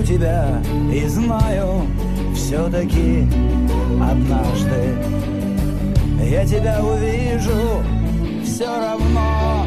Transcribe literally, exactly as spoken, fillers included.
тебя и знаю, все-таки однажды я тебя увижу все равно.